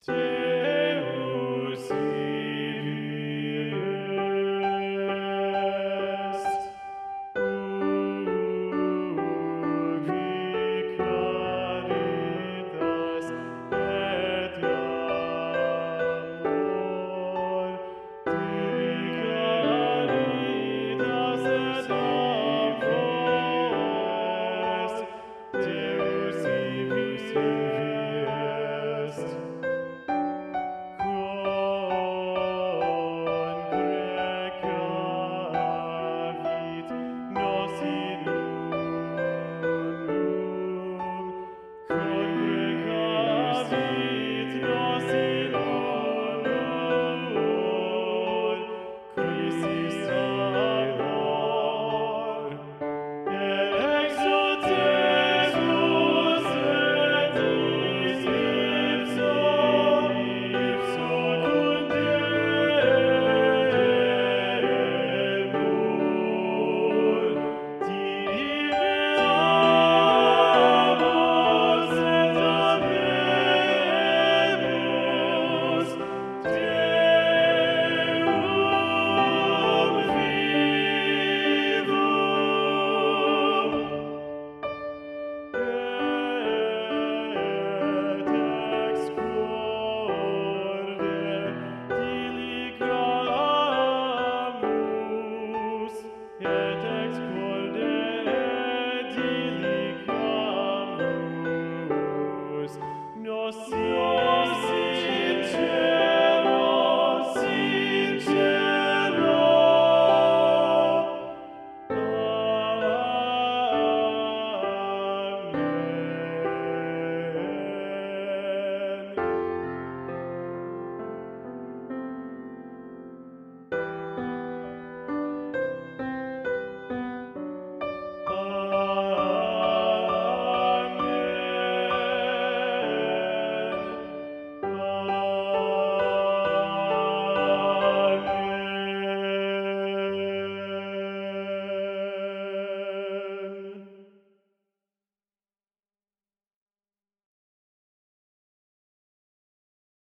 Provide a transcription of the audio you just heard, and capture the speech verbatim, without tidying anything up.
Deus ibi est, ubi caritas et amor, tibi caritas et amor est, Deus ibi est. Congregavit nos in unum, congregavit nos in unum, Christus amor, et exultemus et is ipso, ipso condemnur, tibiamus et habemus Deum vivum. Et ex corde diligamus, et ex corde diligamus, nos